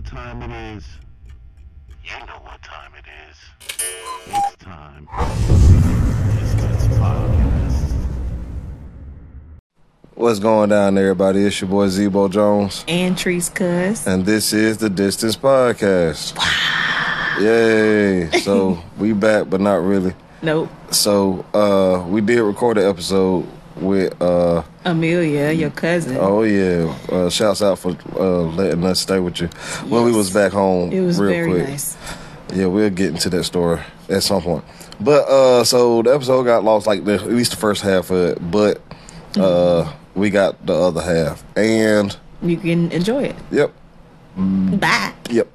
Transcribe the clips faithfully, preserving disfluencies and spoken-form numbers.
time it is? You know what time it is. It's time for the Distance Podcast. What's going down, everybody? It's your boy Zebo Jones. And Treese Cuz. And this is the Distance Podcast. Wow. Yay. So, we back, but not really. Nope. So, uh, we did record an episode with... Uh, Amelia, your cousin. Oh, yeah. Uh, shouts out for uh, letting us stay with you when yes. we was back home It was real very quick. nice. Yeah, we'll get into that story at some point. But, uh, so the episode got lost, like, the, at least the first half of it. But, uh, mm-hmm. we got the other half. And... you can enjoy it. Yep. Bye. Yep.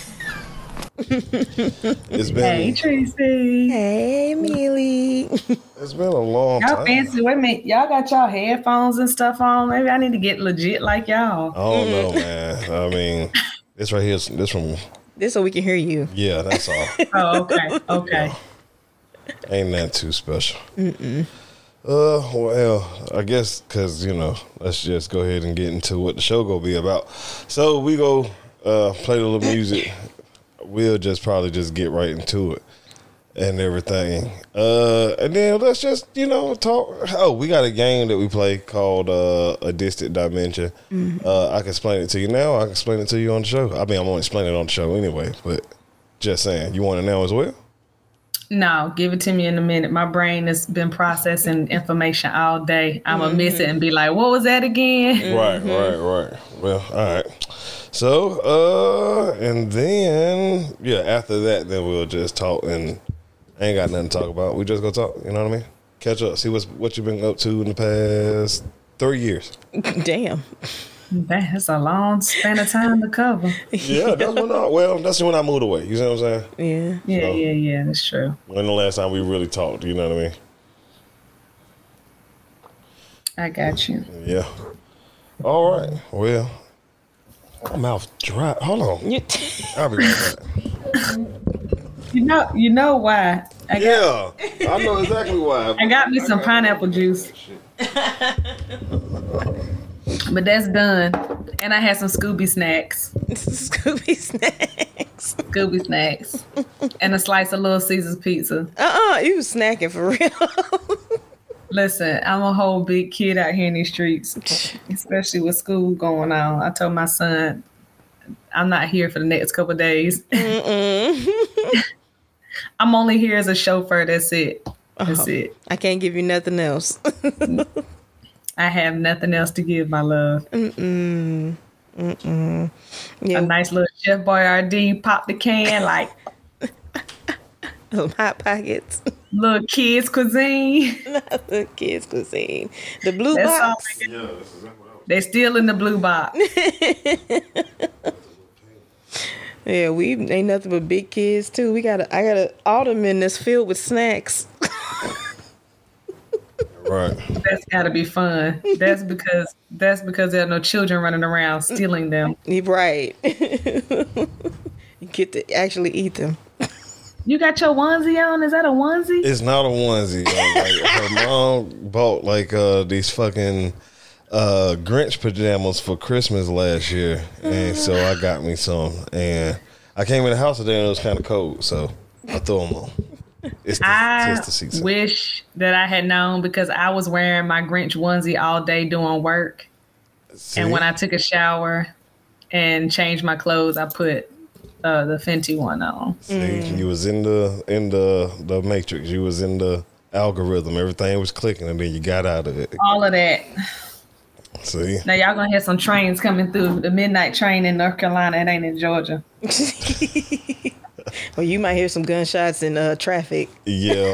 It's been, hey Tracy. Hey Millie. It's been a long y'all time. fancy. Wait a minute. Y'all got y'all headphones and stuff on. Maybe I need to get legit like y'all. I don't know, man. I mean, this right here is this from. This so we can hear you. Yeah, that's all. Oh, okay. Okay. Yeah. Ain't that too special? Mm-mm. Uh, well, I guess because you know, let's just go ahead and get into what the show gonna be about. So we go uh, play a little music. We'll just probably just get right into it and everything. Uh, and then let's just, you know, talk. Oh, we got a game that we play called uh, A Distant Dimension. Mm-hmm. Uh, I can explain it to you now. I can explain it to you on the show. I mean, I'm going to explain it on the show anyway, but just saying. You want it now as well? No, give it to me in a minute. My brain has been processing information all day. I'm going to miss it and be like, what was that again? Mm-hmm. Right, right, right. Well, all right. So, uh, and then, yeah, after that, then we'll just talk, and I ain't got nothing to talk about. We just gonna talk, you know what I mean? Catch up, see what's, what you've been up to in the past three years. Damn. That's a long span of time to cover. Yeah, that's when I, well, that's when I moved away. You see what I'm saying? Yeah. Yeah, So, yeah, yeah, that's true. When the last time we really talked, you know what I mean? I got you. Yeah. All right, well. My mouth dry. Hold on. I'll be right back. You know, you know why? I got, yeah, I know exactly why. I got me some pineapple juice. But that's done. And I had some Scooby snacks. Scooby snacks. Scooby snacks. And a slice of Little Caesars pizza. Uh-uh, you was snacking for real. Listen, I'm a whole big kid out here in these streets, especially with school going on. I told my son, I'm not here for the next couple of days. I'm only here as a chauffeur. That's it. That's uh-huh. it. I can't give you nothing else. I have nothing else to give, my love. Mm-mm. Mm-mm. Yeah. A nice little Chef Boyardee, pop the can, like. Some Hot Pockets. Little kids cuisine. Little kids cuisine. The blue That's box. Yeah, that's exactly what they still in the blue box. Yeah, we ain't nothing but big kids too. We got a, I got an ottoman that's filled with snacks. Right. That's gotta be fun. That's because that's because there are no children running around stealing them. Right. You get to actually eat them. You got your onesie on? Is that a onesie? It's not a onesie. Like, her mom bought like uh, these fucking uh, Grinch pajamas for Christmas last year, and so I got me some. And I came in the house today and it was kind of cold, so I threw them on. It's the, I it's the season. Wish that I had known because I was wearing my Grinch onesie all day doing work, See? and when I took a shower and changed my clothes, I put. Uh, the Fenty one on. See, mm. you was in the in the the matrix. You was in the algorithm. Everything was clicking, and then you got out of it. All of that. See. Now y'all gonna have some trains coming through. The midnight train in North Carolina. It ain't in Georgia. Well, you might hear some gunshots in uh, traffic. Yeah.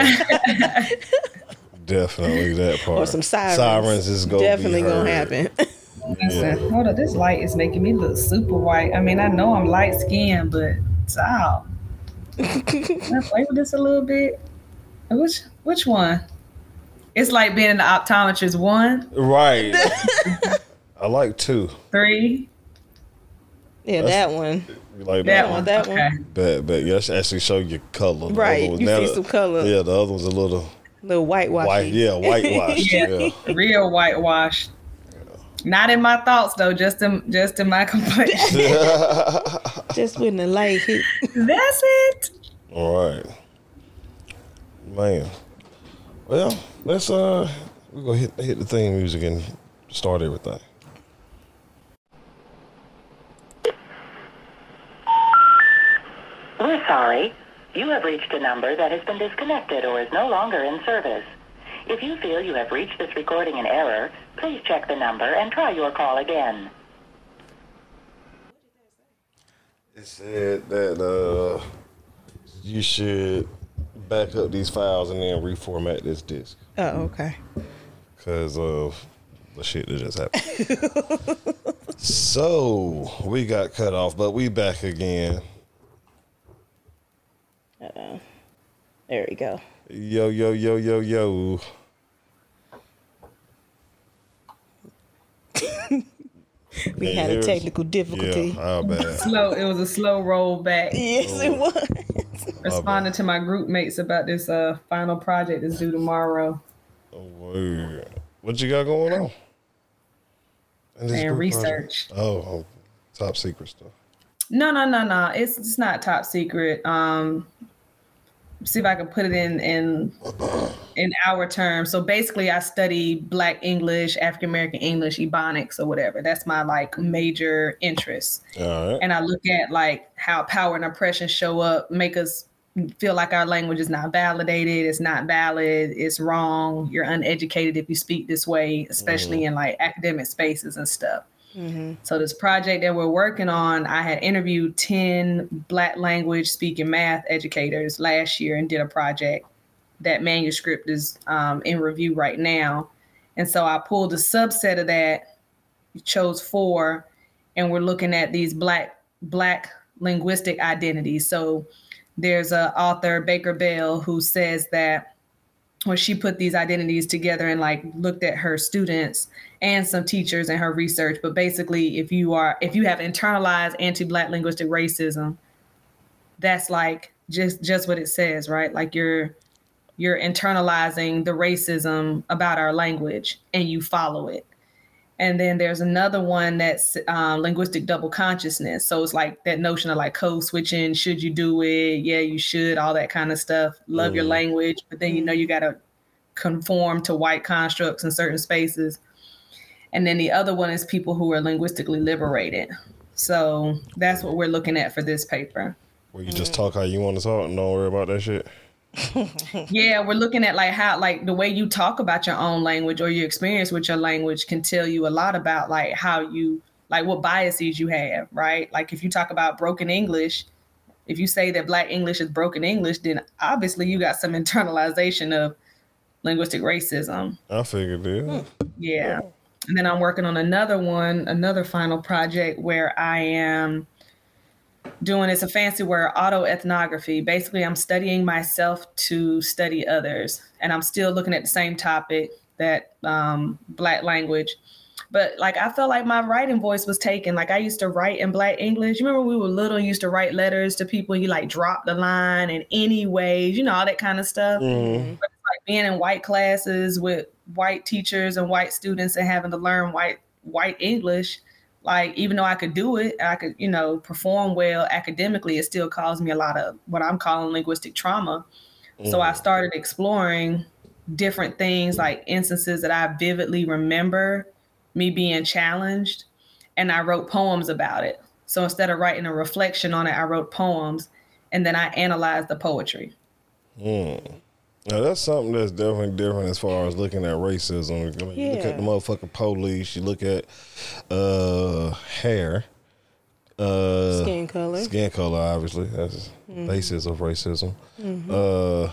Definitely that part. Or some sirens. Sirens is gonna definitely be gonna happen. Listen, Yeah. hold up, this light is making me look super white. I mean, I know I'm light skinned, but stop. Can I play with this a little bit? Which which one? It's like being in the optometrist. One, Right. I like two. three. Yeah, That's- that one. You like That that, one. that one. Okay. But but you actually show your color. The Right, other one- you now see the- some color. Yeah, the other one's a little Little whitewash. white. Yeah, whitewashed. Yeah. yeah. Real whitewash. Not in my thoughts though, just in just in my complexion. Just when the light hit. That's it. All right, man. Well, let's uh, we go hit hit the theme music and start everything. We're sorry. You have reached a number that has been disconnected or is no longer in service. If you feel you have reached this recording in error, please check the number and try your call again. It said that uh, you should back up these files and then reformat this disk Oh, okay. because of the shit that just happened. So we got cut off, but we back again. Uh-oh. There we go. Yo, yo, yo, yo, yo. We Yeah, had a here's- technical difficulty. Yeah, how bad. Slow. It was a slow roll back. Yes, it was. Responding to my group mates about this uh final project that's due tomorrow. Oh, word. What you got going on? In this And group project? research. Oh, oh, top secret stuff. No, no, no, no. It's it's not top secret. Um, see if I can put it in in in our terms. So basically, I study Black English, African American English, Ebonics, or whatever. That's my like major interest. All right. And I look at like how power and oppression show up, make us feel like our language is not validated, it's not valid, it's wrong. You're uneducated if you speak this way, especially in like academic spaces and stuff. So this project that we're working on, I had interviewed ten Black language speaking math educators last year and did a project. That manuscript is um, in review right now. And so I pulled a subset of that, chose four, and we're looking at these Black Black linguistic identities. So there's a author, Baker Bell, who says that when she put these identities together and like looked at her students and some teachers in her research, but basically if you are if you have internalized anti-Black linguistic racism, that's like just just what it says, right? Like you're you're internalizing the racism about our language and you follow it. And then there's another one that's um, linguistic double consciousness. So it's like that notion of like code switching. Should you do it? Yeah, you should. All that kind of stuff. Love your language, but then you know you got to conform to white constructs in certain spaces. And then the other one is people who are linguistically liberated. So that's what we're looking at for this paper. Where you just talk how you want to talk and don't worry about that shit. Yeah, we're looking at like how like the way you talk about your own language or your experience with your language can tell you a lot about like how you like what biases you have, right? Like if you talk about broken English, if you say that Black English is broken English, then obviously you got some internalization of linguistic racism. I figured it. Yeah. And then I'm working on another one, another final project where I am doing, it's a fancy word, autoethnography. Basically, I'm studying myself to study others. And I'm still looking at the same topic, that um, Black language. But like, I felt like my writing voice was taken. Like I used to write in Black English. You remember when we were little and used to write letters to people, you like drop the line in any ways, you know, all that kind of stuff. Mm-hmm. But it's like being in white classes with white teachers and white students and having to learn white white English. Like, even though I could do it, I could, you know, perform well academically, it still caused me a lot of what I'm calling linguistic trauma. Mm. So I started exploring different things, like instances that I vividly remember me being challenged. And I wrote poems about it. So instead of writing a reflection on it, I wrote poems and then I analyzed the poetry. Mm. Now that's something that's definitely different as far as looking at racism. I mean, you look Yeah. at the motherfucking police, you look at uh, hair, uh, Skin color. skin color, obviously that's Mhm. basis of racism. Mhm. Uh,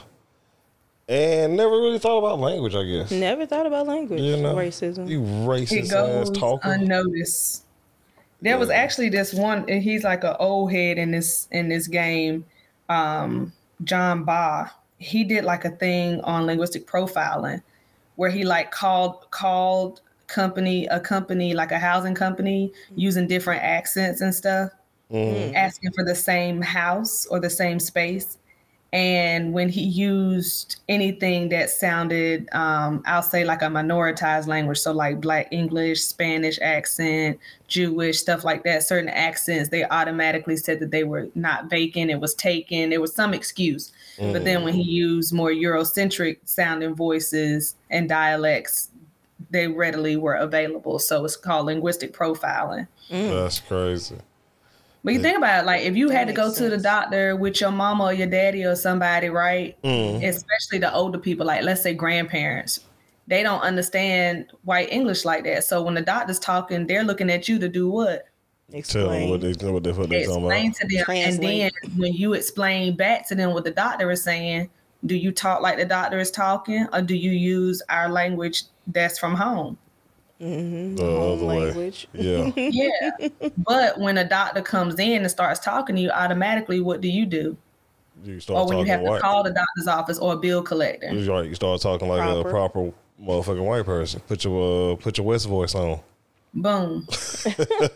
and never really thought about language, I guess. Never thought about language. You know, Racism. You It racist ass goes talker. unnoticed. There was actually this one, and he's like an old head in this in this game, um, John Ba. He did like a thing on linguistic profiling where he like called called company a company like a housing company using different accents and stuff, Mhm. asking for the same house or the same space. And when he used anything that sounded, um, I'll say like a minoritized language, so like Black English, Spanish accent, Jewish, stuff like that, certain accents, they automatically said that they were not vacant, it was taken, there was some excuse. Mm. But then when he used more Eurocentric sounding voices and dialects, they readily were available. So it's called linguistic profiling. Mm. That's crazy. But you think about it, like if you had to go to the doctor with your mama or your daddy or somebody, right? Mm. Especially the older people, like let's say grandparents, they don't understand white English like that. So when the doctor's talking, they're looking at you to do what? Explain. Tell them what they what they what they talking about. Explain to them, Translate. And then when you explain back to them what the doctor is saying, do you talk like the doctor is talking, or do you use our language that's from home? Mm-hmm. The other language. Way. Yeah. Yeah. But when a doctor comes in and starts talking to you, automatically, what do you do? You start or when you have white. to call the doctor's office or a bill collector. You, right, you start talking like proper. a proper motherfucking white person. Put your uh, put your West voice on. Boom. so,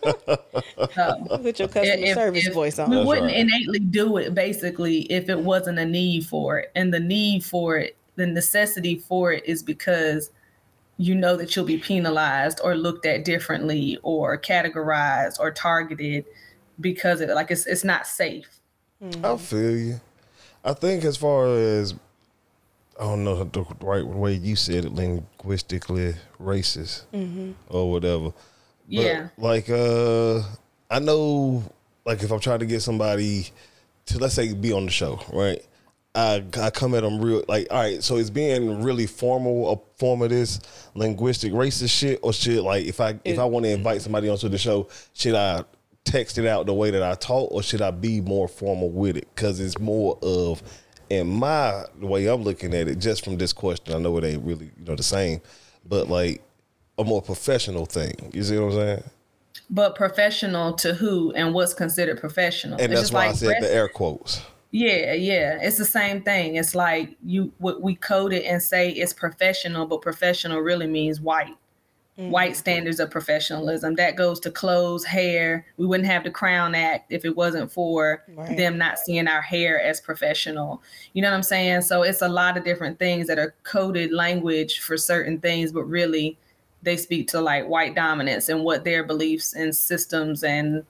put your customer if, service if voice on. We That's wouldn't right. innately do it, basically, if it wasn't a need for it. And the need for it, the necessity for it is because you know that you'll be penalized or looked at differently or categorized or targeted because of it. Like it's it's not safe. Mm-hmm. I feel you. I think as far as, I don't know the right way you said it, linguistically racist mm-hmm. or whatever. But yeah. Like, uh, I know, like if I'm trying to get somebody to, let's say, be on the show, right? I, I come at them real like, all right, so it's being really formal, a form of this linguistic racist shit, or shit like if I if I want to invite somebody onto the show, should I text it out the way that I talk, or should I be more formal with it? Because it's more of, in my the way I'm looking at it, just from this question, I know it ain't really you know the same, but like a more professional thing. You see what I'm saying? But professional to who and what's considered professional? And it's that's why like I said breast- the air quotes. Yeah, yeah. It's the same thing. It's like you what we code it and say it's professional, but professional really means white. Mm-hmm. White standards of professionalism. That goes to clothes, hair. We wouldn't have the Crown Act if it wasn't for right. them not seeing our hair as professional. You know what I'm saying? So it's a lot of different things that are coded language for certain things, but really they speak to like white dominance and what their beliefs and systems and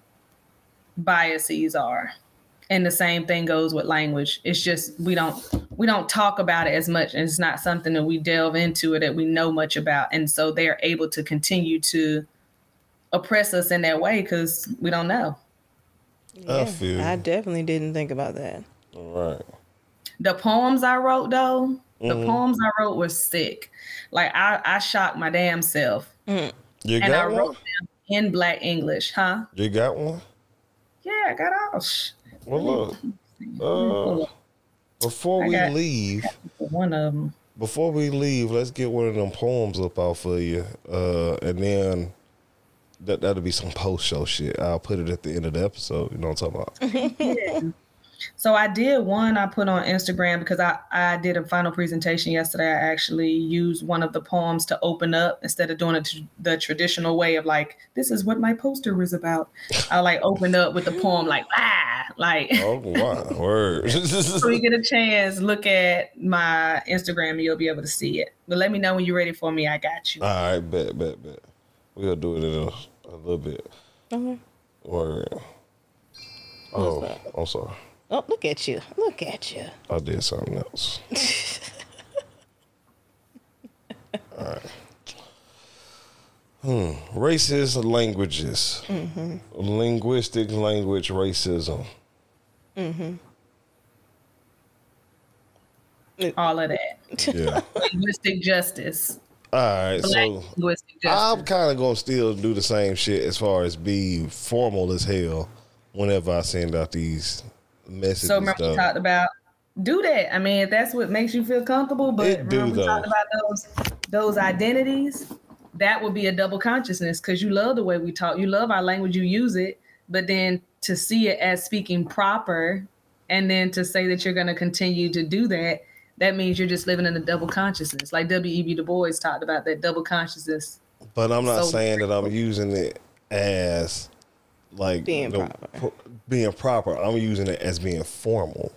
biases are. And the same thing goes with language. It's just we don't we don't talk about it as much, and it's not something that we delve into it that we know much about. And so they are able to continue to oppress us in that way because we don't know. Yeah, I feel. I definitely didn't think about that. All right. The poems I wrote though, mm-hmm. the poems I wrote were sick. Like I, I shocked my damn self. Mm. You and got I one? wrote them in Black English, huh? You got one? Yeah, I got all. Well, look, uh, before we leave, one of them. Before we leave, let's get one of them poems up out for you, uh, and then that that'll be some post show shit. I'll put it at the end of the episode. You know what I'm talking about? Yeah. So I did one I put on Instagram because I, I did a final presentation yesterday. I actually used one of the poems to open up instead of doing it t- the traditional way of like, this is what my poster was about. I like opened up with the poem like, ah, like. Oh, wow. Word. So you get a chance, look at my Instagram and you'll be able to see it. But let me know when you're ready for me. I got you. All right, bet, bet, bet. We'll do it in a, a little bit. Okay. Word. Oh, I'm sorry. Oh, look at you. Look at you. I did something else. All right. Hmm. Racist languages. Mm-hmm. Linguistic language racism. Mm-hmm. All of that. Yeah. Linguistic justice. All right. Black so linguistic justice. I'm kind of going to still do the same shit as far as be formal as hell whenever I send out these messages. So remember we talked about do that. I mean, if that's what makes you feel comfortable, but it do, remember we though. talked about those those identities. That would be a double consciousness because you love the way we talk. You love our language. You use it, but then to see it as speaking proper, and then to say that you're going to continue to do that, that means you're just living in a double consciousness. Like W E B Du Bois talked about that double consciousness. But I'm not so saying that I'm using it as like being the, proper. Pr- being proper. I'm using it as being formal.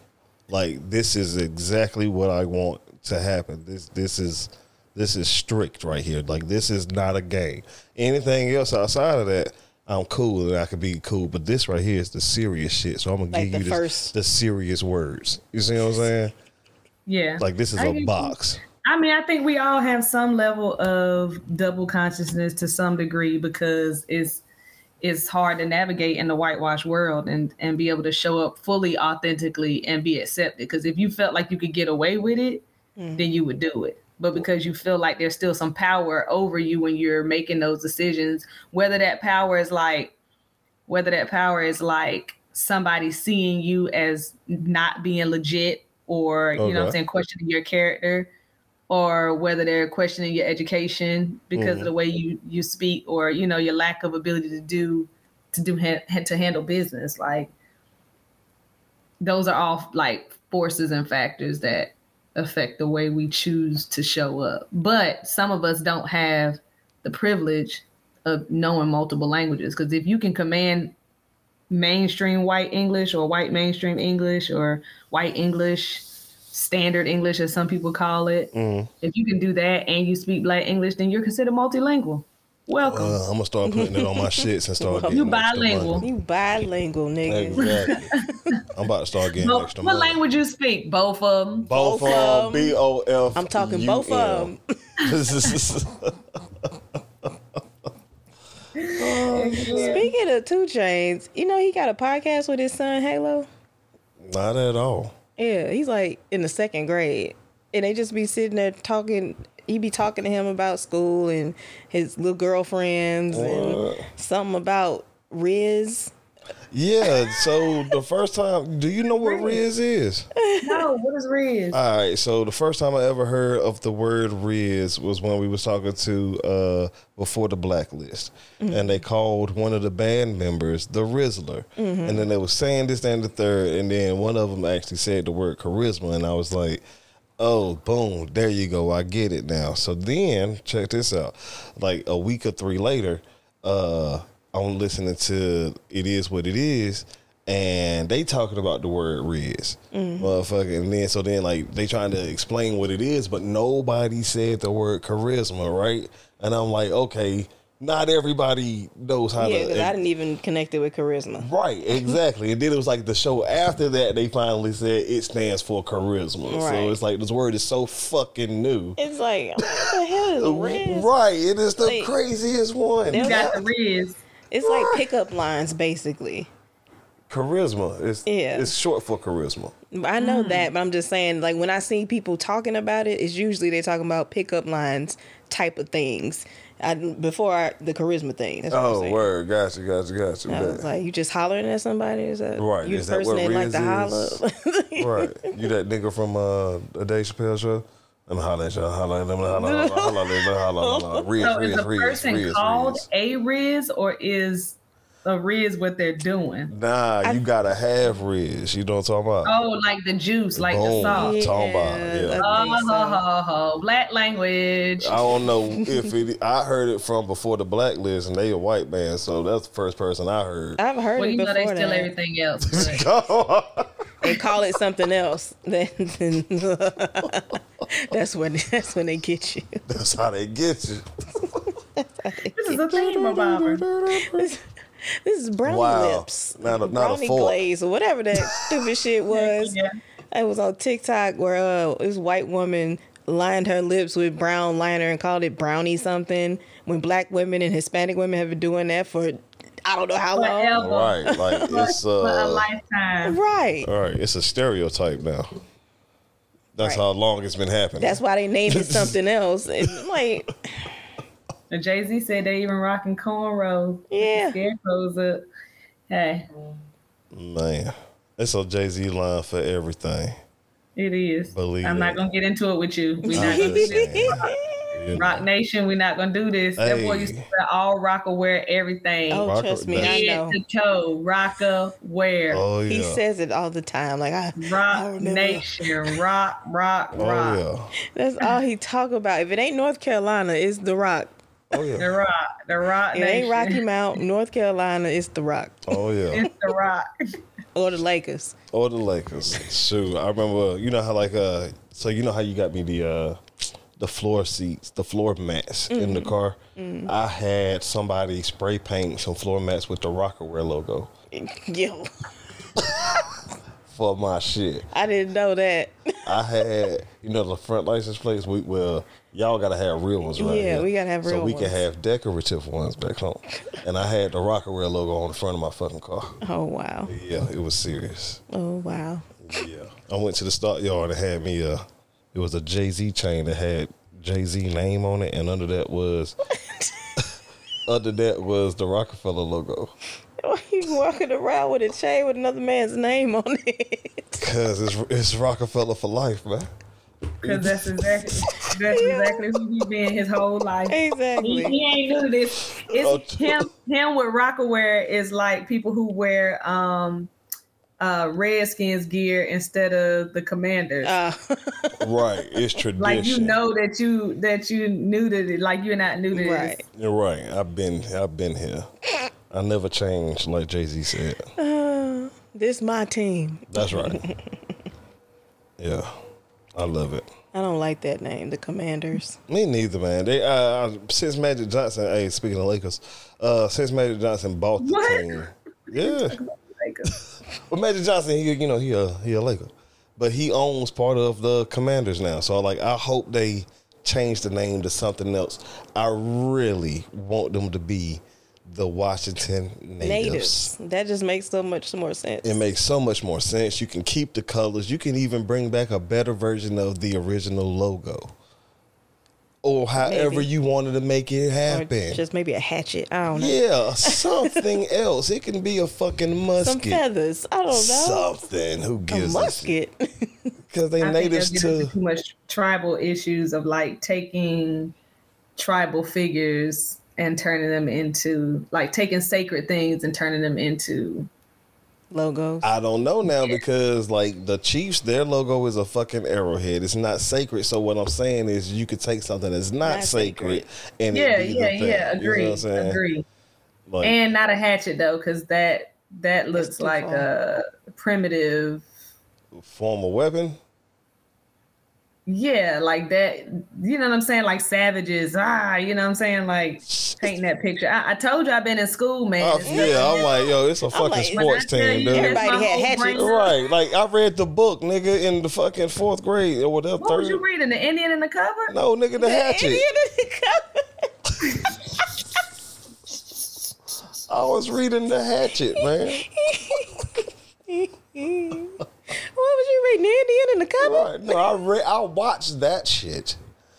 Like this is exactly what I want to happen. This this is this is strict right here. Like this is not a game. Anything else outside of that, I'm cool and I can be cool. But this right here is the serious shit. So I'm gonna Like give the you this, first- the serious words. You see what I'm saying? Yeah. Like this is I a get box. you. I mean, I think we all have some level of double consciousness to some degree because it's it's hard to navigate in the whitewash world and and be able to show up fully authentically and be accepted. Because if you felt like you could get away with it, then you would do it. But because you feel like there's still some power over you when you're making those decisions, whether that power is like whether that power is like somebody seeing you as not being legit or, you know what I'm Okay. saying, questioning your character, or whether they're questioning your education because of the way you, you speak, or, you know, your lack of ability to do, to do, ha- to handle business. Like those are all like forces and factors that affect the way we choose to show up. But some of us don't have the privilege of knowing multiple languages. Because if you can command mainstream white English or white mainstream English or white English, standard English, as some people call it, Mm. if you can do that and you speak black English, then you're considered multilingual. Welcome. Uh, I'm gonna start putting it on my shits and start getting You extra bilingual. money. You bilingual, nigga. Exactly. I'm about to start getting Well, extra what money. language you speak? Both of them. Both Both of of 'em. B O F. I'm talking both of them. Speaking of Two Chainz, you know he got a podcast with his son Halo. Not at all. Yeah, he's like in the second grade, and they just be sitting there talking. He be talking to him about school and his little girlfriends What? and something about Riz. Yeah. So the first time, do you know what Riz is? No, what is Riz? All right, so the first time I ever heard of the word Riz was when we was talking to uh, Before the Blacklist, and they called one of the band members the Rizzler, and then they was saying this and the third, and then one of them actually said the word charisma, and I was like, oh, boom, there you go, I get it now. So then, check this out, like a week or three later, uh, I'm listening to It Is What It Is, and they talking about the word Riz, motherfucker. And then so then like they trying to explain what it is, but nobody said the word charisma, right? And I'm like, okay, not everybody knows how Yeah, to. because I didn't even connect it with charisma. Right, exactly. And then it was like the show after that, they finally said it stands for charisma. Right. So it's like this word is so fucking new. It's like, what the hell is Riz? Right, it is the Like, craziest one. You got the Riz. It's like pickup lines, basically. Charisma. It's, Yeah. it's short for charisma. I know that, but I'm just saying, like, when I see people talking about it, it's usually they're talking about pickup lines type of things. I, before I, the charisma thing. That's what I'm Oh, saying. word. Gotcha, gotcha, gotcha. I was like, you just hollering at somebody? Is that Right, you is the that person what that like Riz to holler? is? Right. You that nigga from uh, the Dave Chappelle show? Let me holler at you. Holler, let me holler, holler, holler, let me holler, holler. Riz, So is Riz, the Riz, person Riz, called Riz. a Riz, or is a Riz what they're doing? Nah, you gotta have Riz. You know what I'm talking about? Oh, like the juice, like the Boom. sauce. Talking about, Yeah, yeah. I Oh, think ho, so. ho, ho. Black language. I don't know if it. I heard it from Before the Blacklist, and they a white band, so that's the first person I heard. I've heard Well, it you know before they steal that. everything else. But They call it something else. Then that's when that's when they get you. That's how they get you. this is a theme about her. This is brownie Wow. lips, Not a- not a brownie fork. glaze, or whatever that stupid shit was. Yeah. It was on TikTok where uh, this white woman lined her lips with brown liner and called it brownie something. When black women and Hispanic women have been doing that for I don't know how long. Forever. Right, like it's For a uh, lifetime. Right. all right, it's a stereotype now. That's Right. how long it's been happening. That's why they named it something else. And I'm like, And Jay-Z said they even rocking cornrows. Yeah. Scarecrows up. Hey, Man, it's a Jay Z line for everything. it is. Believe I'm it. not gonna get into it with you. We're I'm not gonna just do this. saying, you know. Rock Nation, we're not gonna do this. That boy Hey. used to wear all rocker wear everything. oh, Rocker- trust me, I Head know. to toe, rocker wear. Oh yeah. He says it all the time. Like I, I Rock remember. Nation, rock, rock, Oh rock. yeah. That's all he talk about. If it ain't North Carolina, it's The Rock. Oh The yeah. rock, the rock It nation. ain't Rocky Mount, North Carolina. It's The Rock. Oh yeah. It's the rock. Or the Lakers. Or the Lakers. Shoot, I remember. You know how like uh, so you know how you got me the uh, the floor seats, the floor mats mm-hmm. in the car. Mm-hmm. I had somebody spray paint some floor mats with the Rockaware logo. Yo. For my shit. I didn't know that. I had, you know, the front license plates. We well, y'all gotta have real ones, right? Yeah, here. We gotta have real ones. So we ones. can have decorative ones back home. And I had the Rockaware logo on the front of my fucking car. Oh wow. Yeah, it was serious. Oh wow. Yeah, I went to the stock yard and had me a. It was a Jay-Z chain that had Jay-Z name on it, and under that was. under that was the Rockefeller logo. Why you walking around with a chain with another man's name on it? Cause it's it's Rockefeller for life, man. Because that's exactly that's exactly who he been his whole life. Exactly. He, he ain't new to this. It's oh, him. Him with Rockaware is like people who wear um, uh, Redskins gear instead of the Commanders. Uh. Right. It's tradition. Like you know that you that you knew that it, like you're not new to right. this. You're right. I've been I've been here. I never changed, like Jay-Z said. Uh, this my team. That's right. Yeah, I love it. I don't like that name, the Commanders. Me neither, man. They uh, since Magic Johnson. Hey, speaking of Lakers, uh, since Magic Johnson bought the what? team, yeah. Well, Magic Johnson, he you know he a he a Laker, but he owns part of the Commanders now. So like, I hope they change the name to something else. I really want them to be the Washington natives. natives. That just makes so much more sense. It makes so much more sense. You can keep the colors. You can even bring back a better version of the original logo. Or however maybe. You wanted to make it happen. Or just maybe a hatchet. I don't know. Yeah, something else. It can be a fucking musket. Some feathers. I don't know. Something. Who gives a musket? Because they I natives think to too much tribal issues of like taking tribal figures and turning them into like taking sacred things and turning them into logos. I don't know now because like the Chiefs, their logo is a fucking arrowhead. It's not sacred. So what I'm saying is you could take something that's not, not sacred, sacred and yeah, it be yeah, the thing. yeah. Agree, you know agree. Like, and not a hatchet though, because that that looks like far. a primitive form of weapon. Yeah, like that, you know what I'm saying? Like savages, ah, you know what I'm saying? Like painting that picture. I, I told you I've been in school, man. Oh, yeah, I'm like, yo, it's a fucking like, sports team, dude. Everybody had hatchets. Right, like I read the book, nigga, in the fucking fourth grade or whatever. What third. was you reading? The Indian in the cover? No, nigga, the, the hatchet. Indian in the cover. I was reading the hatchet, man. What was you reading? Indian in the cover? Right. No, I read. I watched that shit.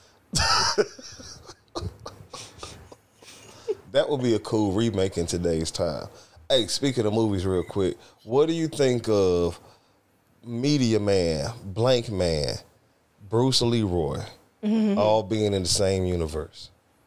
That would be a cool remake in today's time. Hey, speaking of movies, real quick, what do you think of Media Man, Blank Man, Bruce Leroy, mm-hmm. all being in the same universe?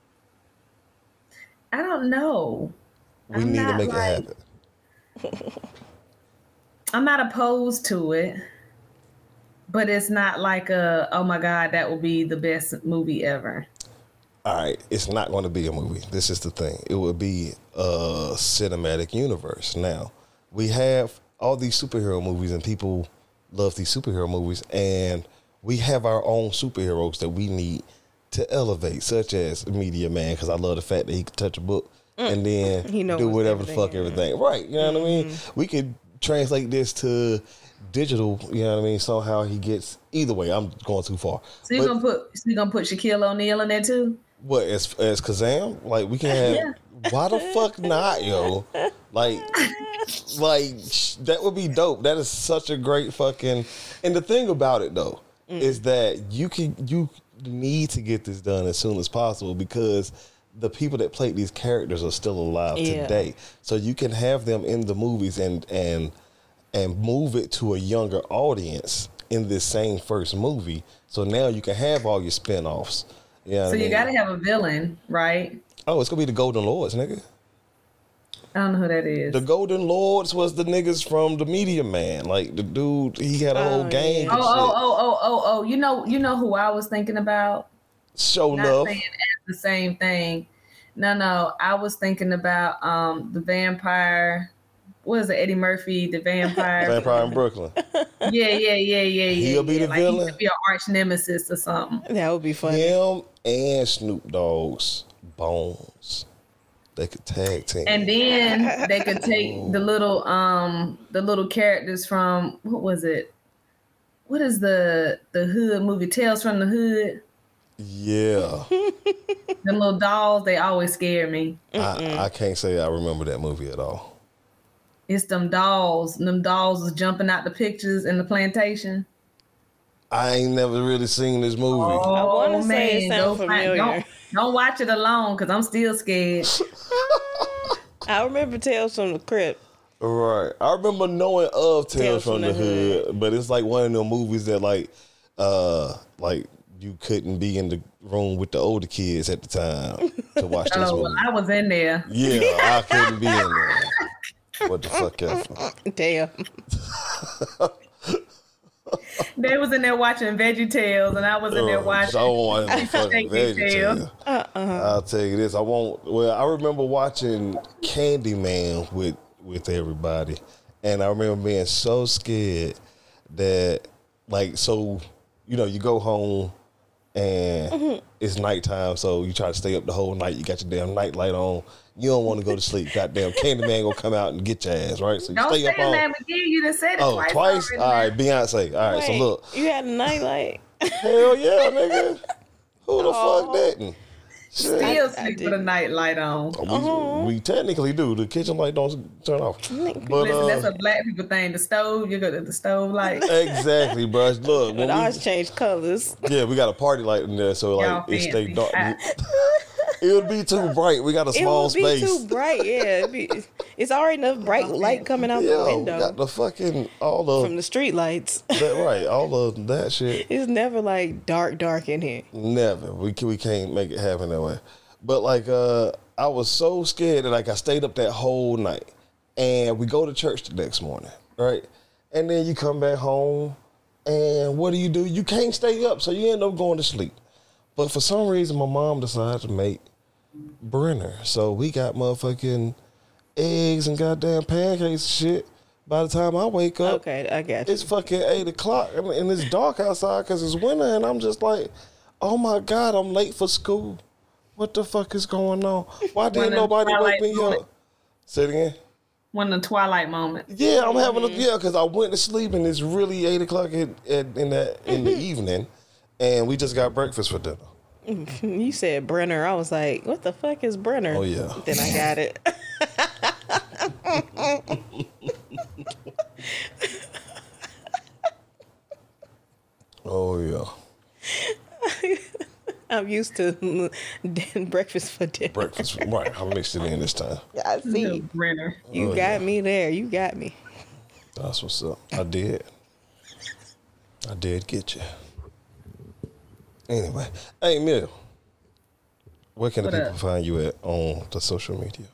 I don't know. We I'm need to make like... it happen. I'm not opposed to it, but it's not like a, oh my God, that will be the best movie ever. All right, it's not going to be a movie. This is the thing. It would be a cinematic universe. Now, we have all these superhero movies and people love these superhero movies, and we have our own superheroes that we need to elevate, such as Media Man, because I love the fact that he could touch a book mm. and then he do whatever the fuck everything. Right, you know mm-hmm. what I mean? We could translate this to digital, you know what I mean? Somehow he gets either way. I'm going too far. So you're gonna put so you gonna put Shaquille O'Neal in there too? What as as Kazam? Like we can have yeah. Why the fuck not, yo? Like like that would be dope. That is such a great fucking and the thing about it though mm. is that you can you need to get this done as soon as possible because the people that played these characters are still alive yeah. today. So you can have them in the movies and and and move it to a younger audience in this same first movie. So now you can have all your spinoffs. You know so you mean? gotta have a villain, right? Oh, it's gonna be the Golden Lords, nigga. I don't know who that is. The Golden Lords was the niggas from the Media Man. Like the dude, he had a oh, whole gang. Yeah. Oh, oh, oh, oh, oh, oh. You know, you know who I was thinking about? Show Not love. saying the same thing. No, no. I was thinking about um the vampire what is it? Eddie Murphy, the vampire. Vampire in Brooklyn. Yeah, yeah, yeah, yeah, yeah. He'll be yeah. the like, he villain? could be an arch nemesis or something. That would be funny. Him and Snoop Dogg's Bones. They could tag team. And then they could take the little um the little characters from what was it? What is the the hood movie? Tales from the Hood. Yeah. Them little dolls, they always scare me. I, I can't say I remember that movie at all. It's them dolls. Them dolls was jumping out the pictures in the plantation. I ain't never really seen this movie. Oh, I wanna say it man, sound go find- familiar. Don't, don't watch it alone because I'm still scared. I remember Tales from the Crypt. Right. I remember knowing of Tales, Tales from, from the, the Hood, Hood. but it's like one of them movies that like uh like you couldn't be in the room with the older kids at the time to watch this Oh, movie. well, I was in there. Yeah, I couldn't be in there. What the fuck ever. Damn. They was in there watching Veggie Tales, and I was in there watching. So I want to fucking Thank you, veggie Tail. tale. I'll tell you this. I won't. Well, I remember watching Candyman with with everybody, and I remember being so scared that, like, so you know, you go home and Mm-hmm. it's nighttime, so you try to stay up the whole night. You got your damn night light on. You don't want to go to sleep. Goddamn Candyman gonna come out and get your ass, right? So you Don't stay say up on. that again. You done said it Oh, twice. twice? already, All right, man. Beyonce. All right, so Wait, look. you had a nightlight. Hell yeah, nigga. Who the Oh. fuck didn't? Shit. Still I sleep did. with a night light on. We, Uh-huh. we technically do. The kitchen light don't turn off. But Listen, that's uh, a black people thing. The stove, you got the stove light. exactly, bro. Look, But when ours we, changed colors. yeah, we got a party light in there, so Y'all like it stay fancy. dark. I- It would be too bright. We got a It small would be space. too bright. Yeah, it'd be, it's already enough bright light coming out the Yeah, we window got the fucking all the from the street lights. that right, all of that shit. It's never like dark, dark in here. Never. We can, we can't make it happen that way. But like uh I was so scared that like I stayed up that whole night. And we go to church the next morning, right? And then you come back home and what do you do? You can't stay up, so you end up going to sleep. But for some reason my mom decided to make Brenner. So we got motherfucking eggs and goddamn pancakes and shit. By the time I wake up, Okay, I got you. it's fucking eight o'clock and and it's dark outside because it's winter, and I'm just like, oh my God, I'm late for school. What the fuck is going on? Why didn't One of the nobody wake twilight me moment. up? Say it again. One of the twilight moments. Yeah, I'm having a yeah because I went to sleep and it's really eight o'clock at, at, in the in the evening, and we just got breakfast for dinner. You said Brenner. I was like, what the fuck is Brenner? Oh, yeah. Then I got it. Oh yeah, I'm used to breakfast for dinner. breakfast. Right, I mixed it in this time. I Little see. Brenner. You Oh, got yeah. me there. You got me. That's what's up. I did. I did get you. Anyway, hey Mill, where can the What people up? find you at on the social media?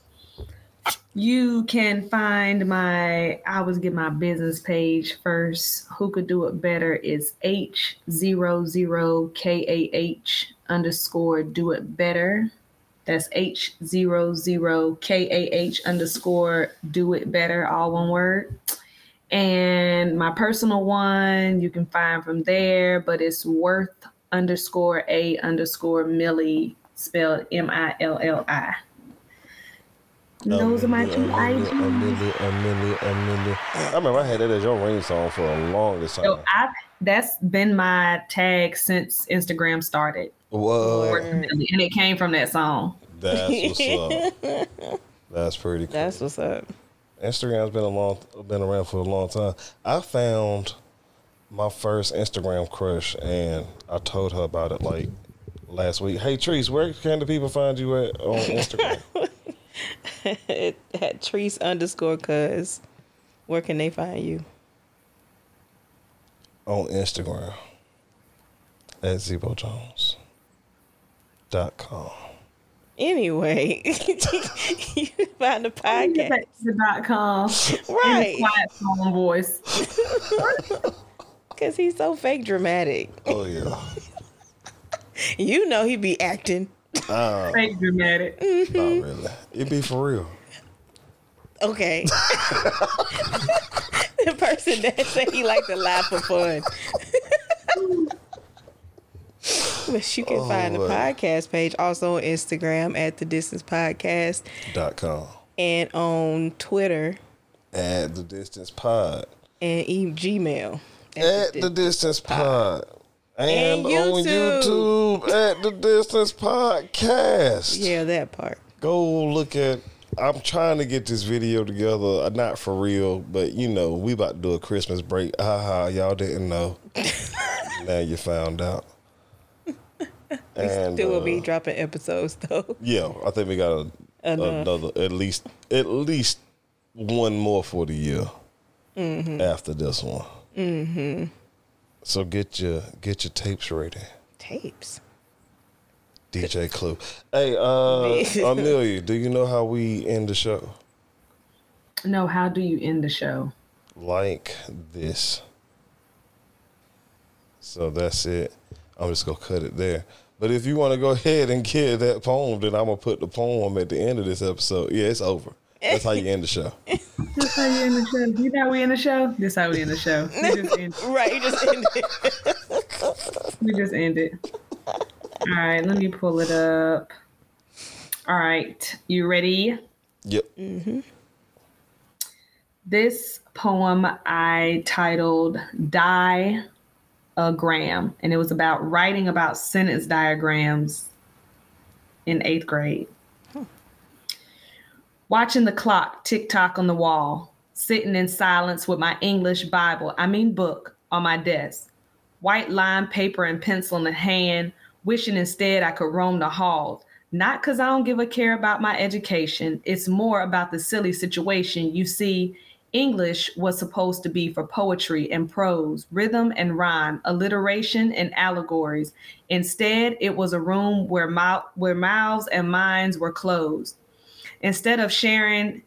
You can find my, I always get my business page first. Who could do it better is H zero zero K A H underscore do it better. That's H zero zero K A H underscore do it better, all one word. And my personal one, you can find from there, but it's worth underscore a underscore Millie, spelled M I L L I. Those are my two I Gs. A million, a million, a million. I remember I had that as your ring song for the longest time. So I that's been my tag since Instagram started. What? And it came from that song. That's what's up. That's pretty cool. That's what's up. Instagram's been a long, been around for a long time. I found my first Instagram crush, and I told her about it like last week. Hey, Treese, where can the people find you at on Instagram? At Treese underscore cuz. Where can they find you? On Instagram at Zebo Jones dot com. Anyway, you find the podcast. The dot com. Right. In quiet song voice. Because he's so fake dramatic. Oh yeah. You know he be acting. Uh, Fake dramatic. not really. It be for real. Okay. The person that said he liked to laugh for fun. But you can Oh, find the man. podcast page also on Instagram at The Distance Podcast Dot com. and on Twitter At the Distance Pod. and e- Gmail. At the Distance Pod. And, And on YouTube. YouTube at the Distance Podcast. Yeah, that part. Go look at. I'm trying to get this video together. uh, Not for real, but you know, we about to do a Christmas break. Haha, y'all didn't know. Now you found out. And Still will uh, be dropping episodes though. yeah, I think we got a, Enough. another at least at least one more for the year Mm-hmm. after this one. Mm-hmm. So get your get your tapes ready. Tapes. D J Clue. Hey, uh, Amelia, do you know how we end the show? No, how do you end the show? Like this. So that's it. I'm just gonna cut it there. But if you want to go ahead and get that poem, then I'm gonna put the poem at the end of this episode. Yeah, it's over. That's how you end the show. This how you end the show. You know how we end the show? This how we end the show. We just end, Right, you just ended it. we just end it. All right, let me pull it up. All right, you ready? Yep. This poem I titled Diagram, and it was about writing about sentence diagrams in eighth grade. Watching the clock tick tock on the wall, sitting in silence with my English Bible, I mean book, on my desk. White lined paper and pencil in the hand, wishing instead I could roam the halls. Not because I don't give a care about my education. It's more about the silly situation. You see, English was supposed to be for poetry and prose, rhythm and rhyme, alliteration and allegories. Instead, it was a room where, mou- where mouths and minds were closed. Instead of sharing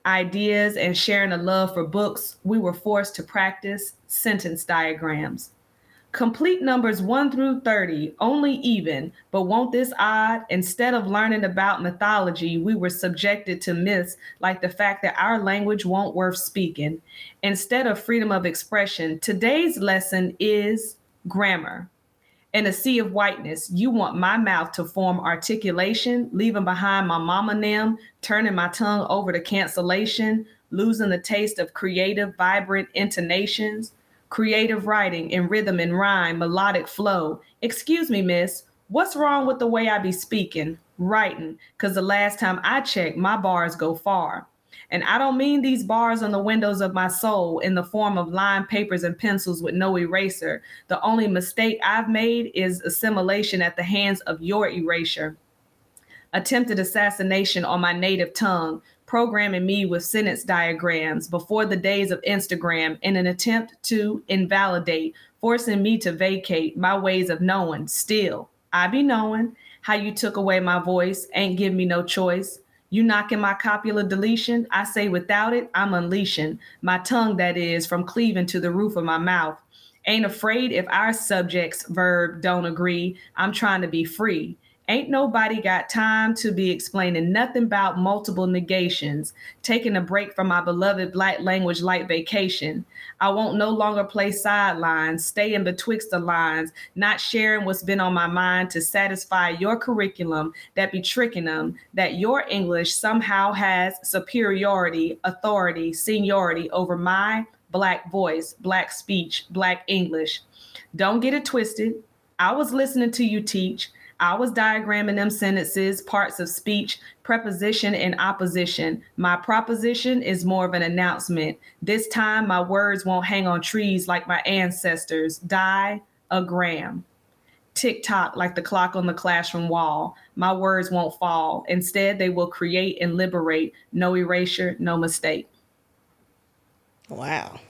ideas and sharing a love for books, we were forced to practice sentence diagrams. Complete numbers one through thirty, only even, but won't this odd? Instead of learning about mythology, we were subjected to myths like the fact that our language won't worth speaking. Instead of freedom of expression, today's lesson is grammar. In a sea of whiteness, you want my mouth to form articulation, leaving behind my mama nim, turning my tongue over to cancellation, losing the taste of creative, vibrant intonations, creative writing in rhythm and rhyme, melodic flow. Excuse me, miss, what's wrong with the way I be speaking, writing? Because the last time I checked, my bars go far. And I don't mean these bars on the windows of my soul in the form of lined papers and pencils with no eraser. The only mistake I've made is assimilation at the hands of your erasure. Attempted assassination on my native tongue, programming me with sentence diagrams before the days of Instagram in an attempt to invalidate, forcing me to vacate my ways of knowing. Still, I be knowing how you took away my voice, ain't give me no choice. You knocking my copula deletion, I say without it, I'm unleashing my tongue, that is, from cleaving to the roof of my mouth. Ain't afraid if our subject's verb don't agree, I'm trying to be free. Ain't nobody got time to be explaining nothing about multiple negations, taking a break from my beloved black language like vacation. I won't no longer play sidelines, stay in betwixt the lines, not sharing what's been on my mind to satisfy your curriculum that be tricking them, that your English somehow has superiority, authority, seniority over my black voice, black speech, black English. Don't get it twisted. I was listening to you teach. I was diagramming them sentences, parts of speech, preposition, and opposition. My proposition is more of an announcement. This time, my words won't hang on trees like my ancestors. Diagram. Tick-tock like the clock on the classroom wall. My words won't fall. Instead, they will create and liberate. No erasure, no mistake. Wow.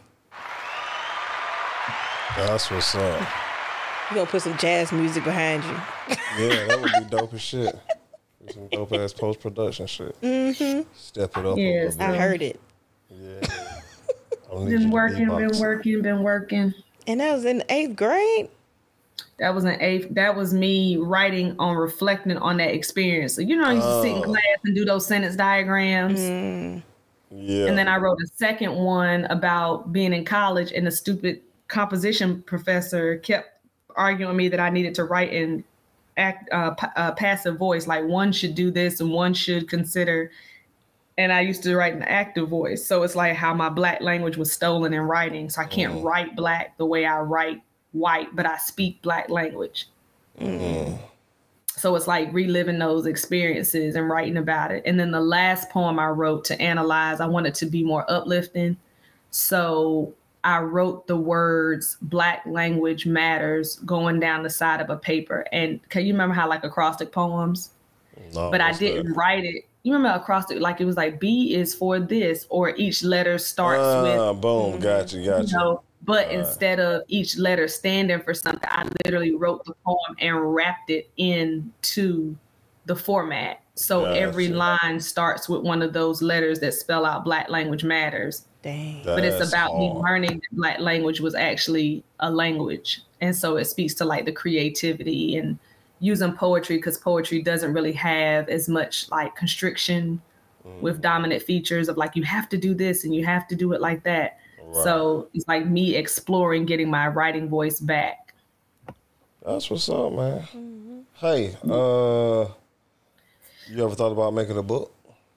That's what's up. We're gonna put some jazz music behind you. Yeah, that would be dope as shit. Do some dope ass post production shit. Mm-hmm. Step it up Yes, a little I bit. heard it. Yeah. I don't need you Been to working, beatbox. been working, been working. And that was in eighth grade? That was an eighth. That was me writing on reflecting on that experience. So you know, I used to sit in Oh. class and do those sentence diagrams. Mm. Yeah. And then I wrote a second one about being in college, and the stupid composition professor kept arguing with me that I needed to write in act uh, p- uh, passive voice, like one should do this and one should consider. And I used to write in active voice, so it's like how my black language was stolen in writing. So I can't Mm. write black the way I write white, but I speak black language. Mm. So it's like reliving those experiences and writing about it. And then the last poem I wrote to analyze, I wanted to be more uplifting. So I wrote the words Black language matters going down the side of a paper. And can you remember how like acrostic poems? No, But I what's didn't that? write it. You remember acrostic, like it was like B is for this, or each letter starts Ah, with, boom, got you, got you you. know, but instead of each letter standing for something, I literally wrote the poem and wrapped it into the format. So every Gotcha. line starts with one of those letters that spell out Black language matters. Dang. But it's That's about me hard. learning that Black language was actually a language. And so it speaks to like the creativity and using poetry, because poetry doesn't really have as much like constriction with dominant features of like, you have to do this and you have to do it like that. Right. So it's like me exploring getting my writing voice back. That's what's up, man. Hey, uh, you ever thought about making a book?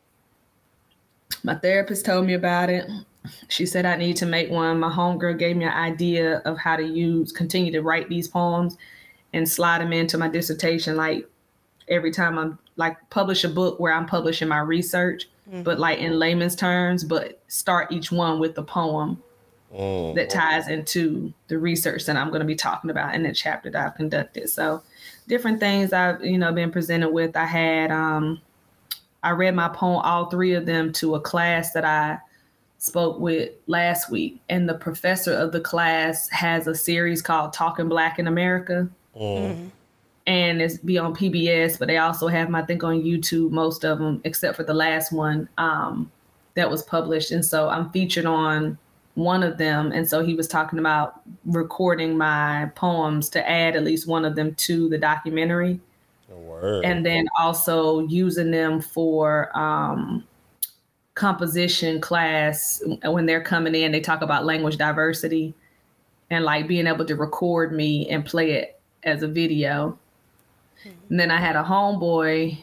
My therapist told me about it. She said I need to make one. My homegirl gave me an idea of how to use, continue to write these poems and slide them into my dissertation. Like every time I'm like publish a book where I'm publishing my research, but like in layman's terms, but start each one with the poem Mm. that ties into the research that I'm going to be talking about in the chapter that I've conducted. So different things I've, you know, been presented with. I had, um, I read my poem, all three of them, to a class that I spoke with last week. And the professor of the class has a series called Talking Black in America. Mm. And it's be on P B S, but they also have them, I think, on YouTube, most of them, except for the last one um, that was published. And so I'm featured on one of them. And so he was talking about recording my poems to add at least one of them to the documentary. Word. And then also using them for um, composition class when they're coming in. They talk about language diversity and like being able to record me and play it as a video. And then I had a homeboy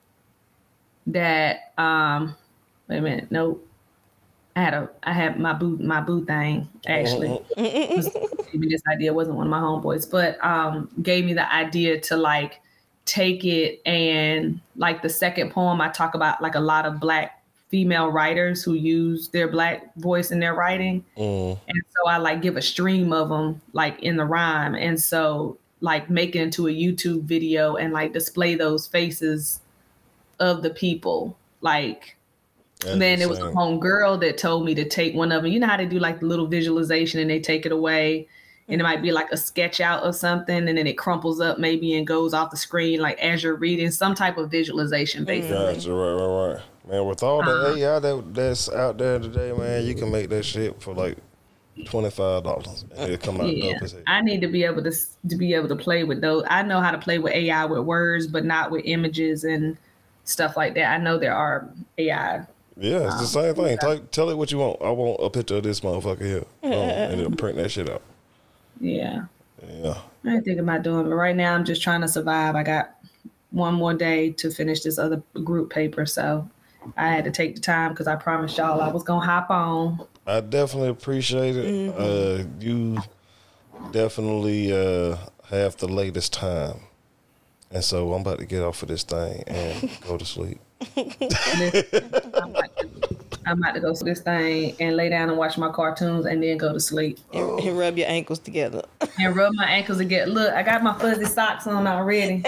that um wait a minute, nope. I had a I had my boo my boo thing actually. Gave me this idea. It wasn't one of my homeboys, but um gave me the idea to like take it, and like the second poem I talk about like a lot of Black female writers who use their Black voice in their writing. Mm. And so I like give a stream of them like in the rhyme. And so like make it into a YouTube video and like display those faces of the people. Like, That's then it was a insane. home girl that told me to take one of them. You know how they do like the little visualization and they take it away, and it might be like a sketch out of something, and then it crumples up maybe and goes off the screen like as you're reading, some type of visualization basically. Gotcha, right, right, right. Man, with all the Uh-huh. A I that, that's out there today, man, you can make that shit for like twenty-five dollars. And it'll come out Yeah, dope as hell. I need to be able to s- to be able to play with those. I know how to play with A I with words, but not with images and stuff like that. I know there are A I. Yeah, it's the same thing. Tell, tell it what you want. I want a picture of this motherfucker here. Boom, and it'll print that shit out. Yeah, Yeah. I ain't thinking about doing it, but right now I'm just trying to survive. I got one more day to finish this other group paper, so I had to take the time because I promised y'all I was gonna hop on. I definitely appreciate it. Uh, you definitely uh, have the latest time. And so I'm about to get off of this thing and go to sleep. Listen, I'm, about to, I'm about to go to this thing and lay down and watch my cartoons and then go to sleep And, and rub your ankles together. and rub my ankles again. Look, I got my fuzzy socks on already.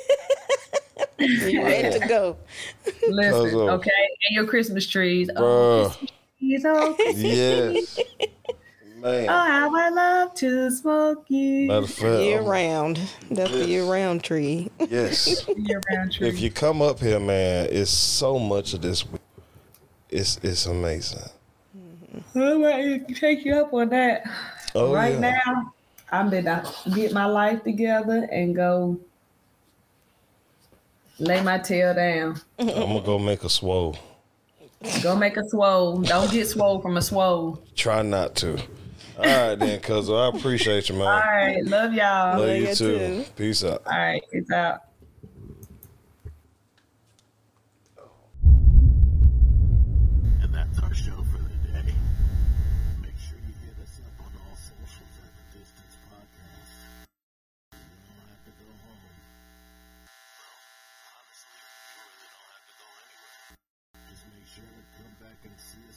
You ready to go? Listen, Cause of- okay, and your Christmas trees. Oh, Bruh. Christmas trees, oh, Christmas Yes. trees. Man. Oh, how I love to smoke you. Matter of fact, Year I'm- round. That's the year round tree. yes. Year round tree. If you come up here, man, it's so much of this. It's it's amazing. I might take you up on that. Oh, right yeah. now, I'm gonna get my life together and go lay my tail down. I'm gonna go make a swole. Go make a swole. Don't get swole from a swole. Try not to. All right, then, cuz I appreciate you, man. All right. Love y'all. Love Love you you too. too. Peace out. All right. Peace out. And that's our show for the day. Make sure you hit us up on all socials at The Distance Podcast. You don't have to go home. Well, honestly, you really don't have to go anywhere. Just make sure to come back and see